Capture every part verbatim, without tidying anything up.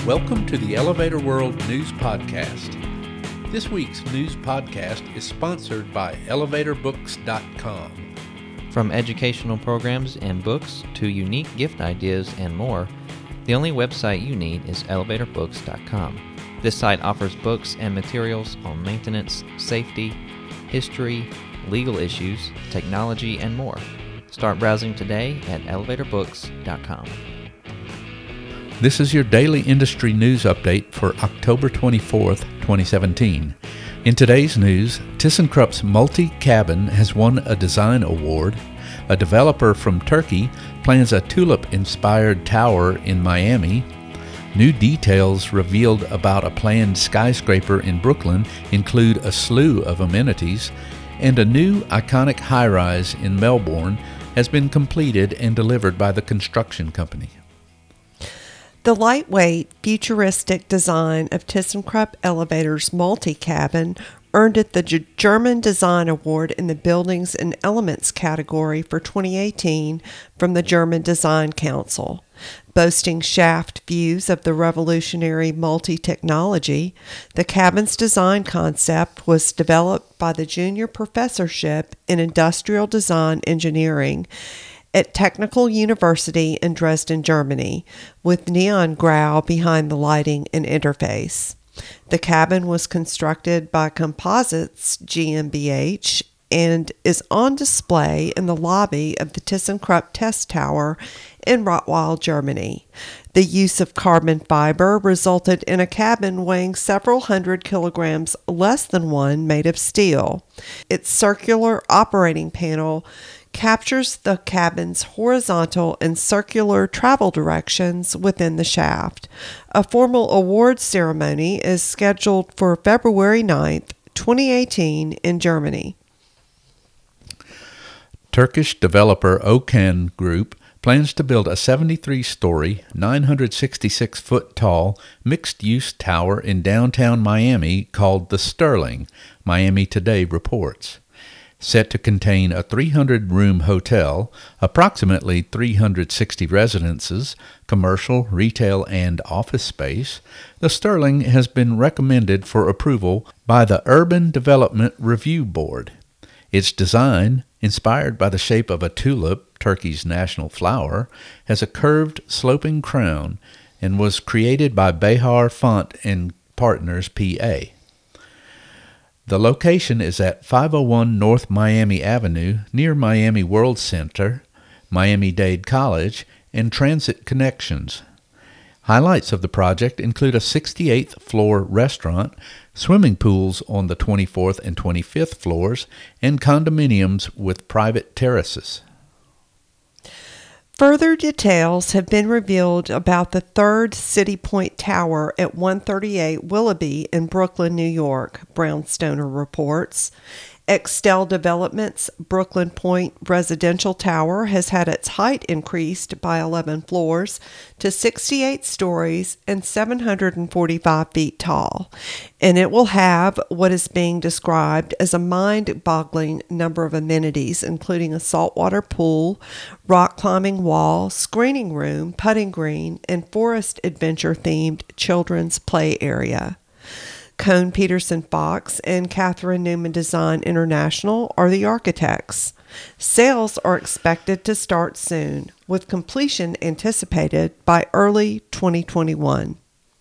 Welcome to the Elevator World News Podcast. This week's news podcast is sponsored by elevator books dot com. From educational programs and books to unique gift ideas and more, the only website you need is elevator books dot com. This site offers books and materials on maintenance, safety, history, legal issues, technology, and more. Start browsing today at elevator books dot com. This is your daily industry news update for October twenty-fourth, twenty seventeen. In today's news, ThyssenKrupp's multi-cabin has won a design award. A developer from Turkey plans a tulip-inspired tower in Miami. New details revealed about a planned skyscraper in Brooklyn include a slew of amenities, and a new iconic high-rise in Melbourne has been completed and delivered by the construction company. The lightweight, futuristic design of ThyssenKrupp Elevator's multi-cabin earned it the G- German Design Award in the Buildings and Elements category for twenty eighteen from the German Design Council. Boasting shaft views of the revolutionary multi-technology, the cabin's design concept was developed by the Junior Professorship in Industrial Design Engineering at Technical University in Dresden, Germany, with neon grau behind the lighting and interface. The cabin was constructed by Composites GmbH and is on display in the lobby of the ThyssenKrupp Test Tower in Rottweil, Germany. The use of carbon fiber resulted in a cabin weighing several hundred kilograms less than one made of steel. Its circular operating panel captures the cabin's horizontal and circular travel directions within the shaft. A formal award ceremony is scheduled for February ninth, twenty eighteen in Germany. Turkish developer Okan Group plans to build a seventy-three story, nine hundred sixty-six foot tall, mixed-use tower in downtown Miami called the Sterling, Miami Today reports. Set to contain a three hundred room hotel, approximately three hundred sixty residences, commercial, retail, and office space, the Sterling has been recommended for approval by the Urban Development Review Board. Its design, inspired by the shape of a tulip, Turkey's national flower, has a curved, sloping crown and was created by Behar Font and Partners P A. The location is at five oh one North Miami Avenue near Miami World Center, Miami-Dade College, and transit connections. Highlights of the project include a sixty-eighth floor restaurant, swimming pools on the twenty-fourth and twenty-fifth floors, and condominiums with private terraces. Further details have been revealed about the third City Point Tower at one thirty-eight Willoughby in Brooklyn, New York, Brownstoner reports. Extel Development's Brooklyn Point Residential Tower has had its height increased by eleven floors to sixty-eight stories and seven hundred forty-five feet tall, and it will have what is being described as a mind-boggling number of amenities, including a saltwater pool, rock climbing wall, screening room, putting green, and forest adventure-themed children's play area. Cone Peterson Fox and Catherine Newman Design International are the architects. Sales are expected to start soon, with completion anticipated by early twenty twenty-one.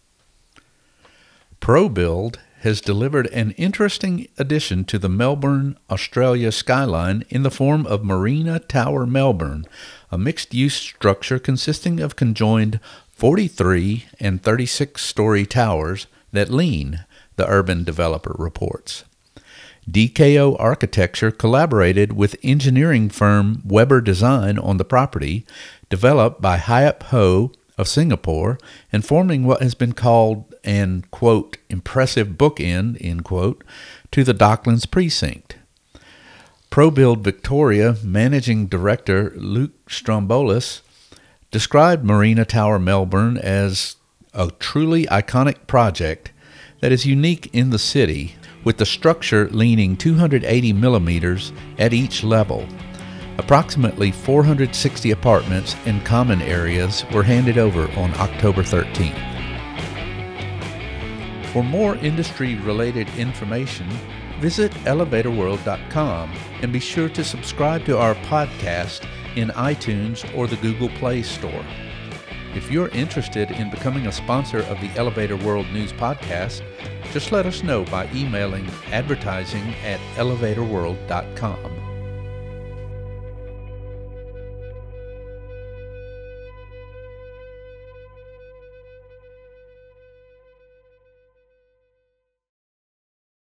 ProBuild has delivered an interesting addition to the Melbourne, Australia skyline in the form of Marina Tower Melbourne, a mixed-use structure consisting of conjoined forty-three and thirty-six story towers that lean, the urban developer reports. D K O Architecture collaborated with engineering firm Weber Design on the property, developed by Hiep Ho of Singapore, and forming what has been called an, quote, impressive bookend, end quote, to the Docklands precinct. ProBuild Victoria Managing Director Luke Strombolis described Marina Tower Melbourne as a truly iconic project that is unique in the city, with the structure leaning two hundred eighty millimeters at each level. Approximately four hundred sixty apartments and common areas were handed over on October thirteenth. For more industry-related information, visit elevator world dot com and be sure to subscribe to our podcast in iTunes or the Google Play Store. If you're interested in becoming a sponsor of the Elevator World News Podcast, just let us know by emailing advertising at elevator world dot com.